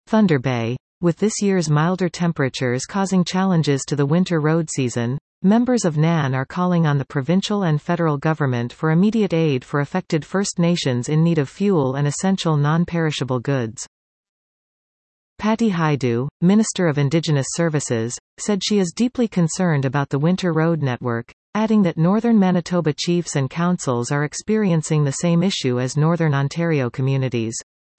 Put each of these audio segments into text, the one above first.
Thunder Bay. With this year's milder temperatures causing challenges to the winter road season, members of NAN are calling on the provincial and federal government for immediate aid for affected First Nations in need of fuel and essential non-perishable goods. Patty Hajdu, Minister of Indigenous Services, said she is deeply concerned about the winter road network, adding that northern Manitoba chiefs and councils are experiencing the same issue as northern Ontario communities.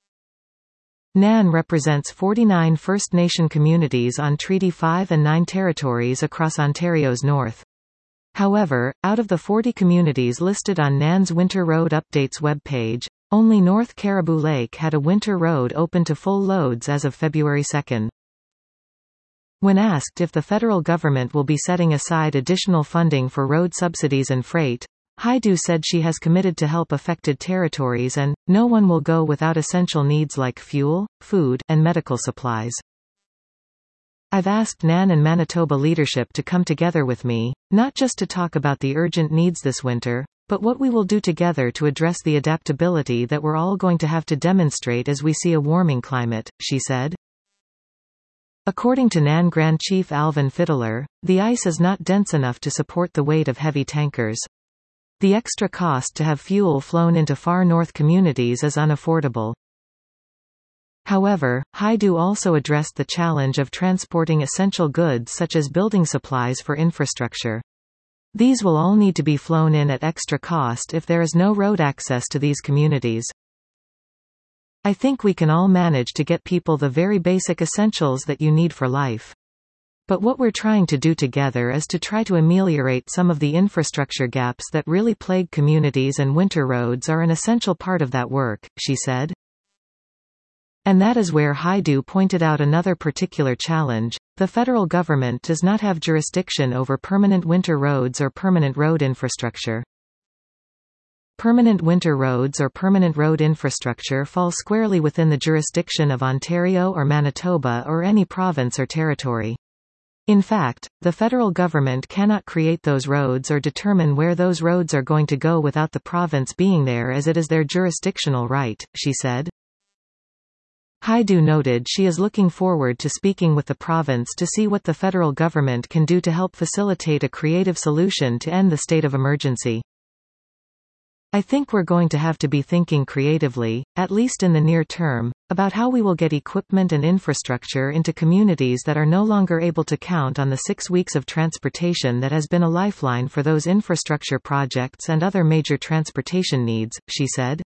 NAN represents 49 First Nation communities on Treaty 5 and 9 territories across Ontario's north. However, out of the 40 communities listed on NAN's Winter Road Updates webpage, only North Caribou Lake had a winter road open to full loads as of February 2. When asked if the federal government will be setting aside additional funding for road subsidies and freight, Hajdu said she has committed to help affected territories and, no one will go without essential needs like fuel, food, and medical supplies. I've asked NAN and Manitoba leadership to come together with me, not just to talk about the urgent needs this winter, but what we will do together to address the adaptability that we're all going to have to demonstrate as we see a warming climate, she said. According to NAN Grand Chief Alvin Fiddler, the ice is not dense enough to support the weight of heavy tankers. The extra cost to have fuel flown into far north communities is unaffordable. However, Hajdu also addressed the challenge of transporting essential goods such as building supplies for infrastructure. These will all need to be flown in at extra cost if there is no road access to these communities. I think we can all manage to get people the very basic essentials that you need for life. But what we're trying to do together is to try to ameliorate some of the infrastructure gaps that really plague communities, and winter roads are an essential part of that work, she said. And that is where Hajdu pointed out another particular challenge. The federal government does not have jurisdiction over permanent winter roads or permanent road infrastructure. Permanent winter roads or permanent road infrastructure fall squarely within the jurisdiction of Ontario or Manitoba or any province or territory. In fact, the federal government cannot create those roads or determine where those roads are going to go without the province being there, as it is their jurisdictional right, she said. Hajdu noted she is looking forward to speaking with the province to see what the federal government can do to help facilitate a creative solution to end the state of emergency. I think we're going to have to be thinking creatively, at least in the near term, about how we will get equipment and infrastructure into communities that are no longer able to count on the 6 weeks of transportation that has been a lifeline for those infrastructure projects and other major transportation needs, she said.